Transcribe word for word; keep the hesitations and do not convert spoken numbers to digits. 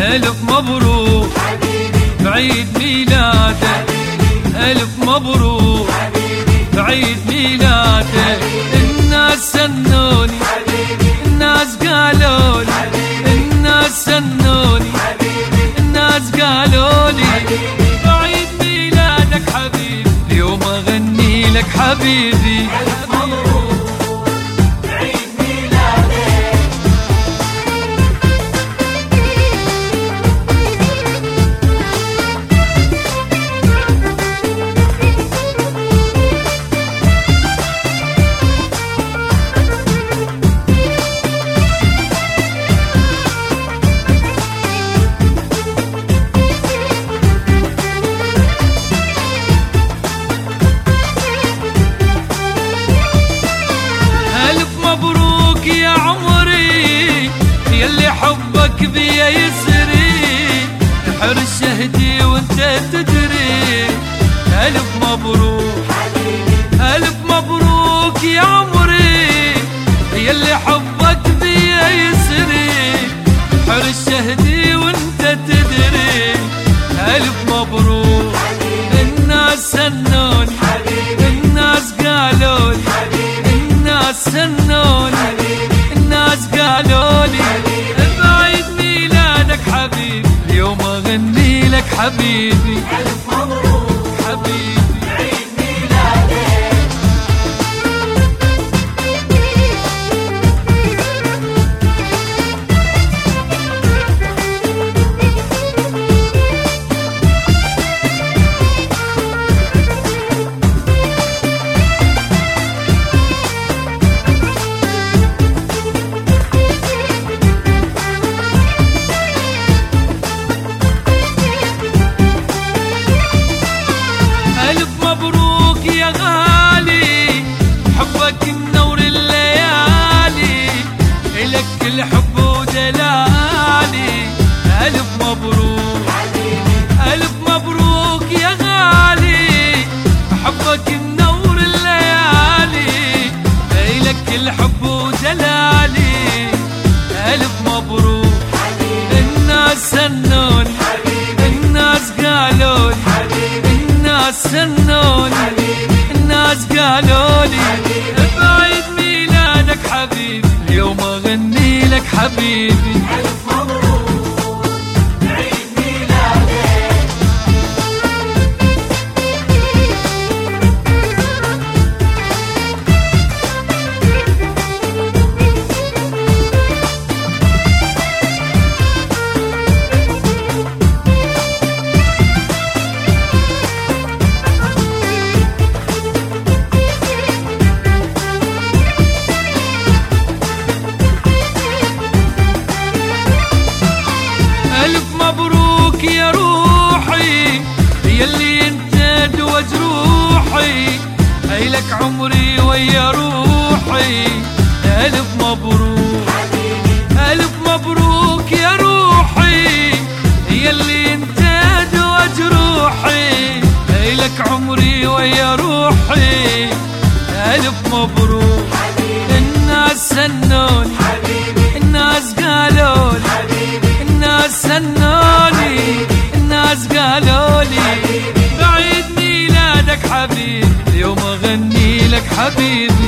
ألف مبروك بعيد ميلادك، ألف مبروك بعيد ميلادك. الناس سنوني الناس قالولي، الناس سنوني الناس قالولي بعيد ميلادك حبيبي، اليوم أغني لك حبيبي. حبك بيا يسري الحر الشهدي وانت تدري. ألف مبروك ألف مبروك يا عمري، يلي حبك بيا يسري الحر الشهدي وانت تدري. ألف مبروك الناس سنوني الناس قالولي، الناس سنوني الناس قالولي بعيد ميلادك حبيبي، اليوم أغني لك حبيبي. ألف مبروك حبيبي بعيد ميلادك. الحب ودلالي ألف مبروك ألف مبروك يا غالي، حبك منور الليالي إلك الحب ودلالي. ألف مبروك الناس سنوني الناس قالولي، الناس سنوني الناس قالولي بعيد ميلادك حبيبي، اليوم أغني لك حبيبي. ألف مبروك بعيد ميلادك. ألف مبروك يا روحي، يلي انت دوا جروحي هيلك عمري ويا روحي. ألف مبروك ألف مبروك يا روحي، يلي انت دوا جروحي هيلك عمري ويا روحي. ألف مبروك الناس سنوني الناس قالولي، الناس سنوني الناس قالولي بعيد ميلادك حبيبي، اليوم أغني لك حبيبي.